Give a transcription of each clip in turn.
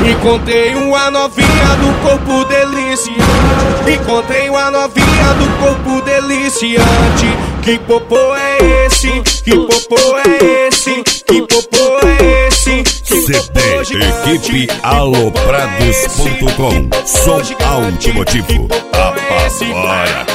Encontrei uma novinha do corpo deliciante. Encontrei uma novinha do corpo deliciante. Que popô é esse? Que popô é esse? Que popô é esse? CD Equipe Aloprados.com. Som automotivo. Apavora.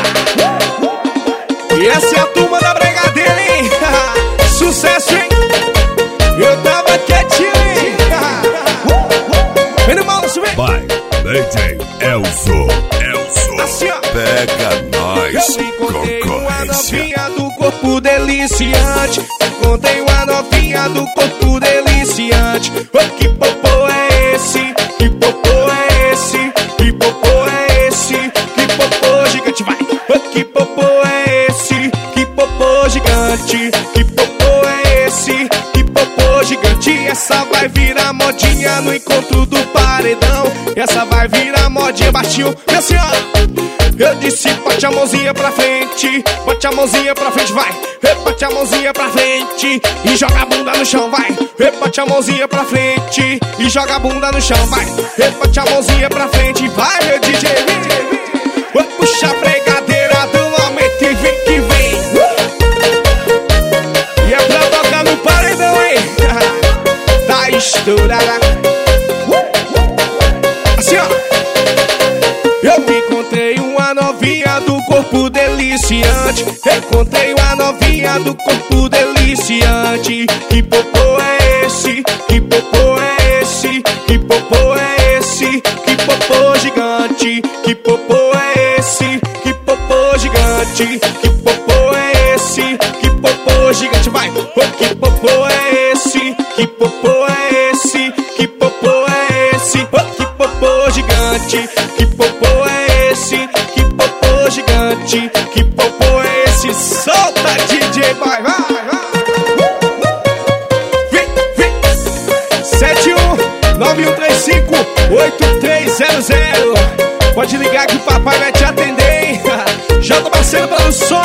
E essa é a turma da Brigadeira, hein? Sucesso, hein? Eu tava quietinho, hein? Vem no balanço, vem! Vai, DJ Elzo. Assim, ó. Pega nós, Eu encontrei uma concorrência. novinha do corpo deliciante. Encontrei uma novinha do corpo deliciante. Oh, que popô é esse? Que popô é esse? Que popô é esse? Que popô gigante, vai! Oh, que popô é esse? Que popô gigante? Que popô é esse? Que popô gigante? Essa vai virar modinha no encontro do paredão. Essa vai virar modinha baixinho. E assim, ó. Eu disse, bote a mãozinha pra frente, bote a mãozinha pra frente, vai. Bote a mãozinha pra frente e joga a bunda no chão, vai. Bote a mãozinha pra frente e joga a bunda no chão, vai. Bote a mãozinha pra frente, vai, meu DJ. Vou puxar a brigadeira do aumento e vem que vem. E é pra tocar no paredão, hein? Tá estourada. Assim, ó. Eu encontrei uma novinha do corpo deliciante. Encontrei uma novinha do corpo deliciante. Que popô é esse? Que popô é esse? Que popô é esse? Que popô gigante? Que popô é esse? Que popô gigante? Que popô é esse? Que popô gigante, vai! Oh, que popô é esse? Que popô é esse? Que popô é esse? Oh, que popô gigante? Que popô é esse? Que popô gigante? Que popô é esse? Solta, DJ, vai, vai, vai! Vem, vem! 7191358300. Pode ligar que o papai vai te atender, hein? J. Marcelo Produções.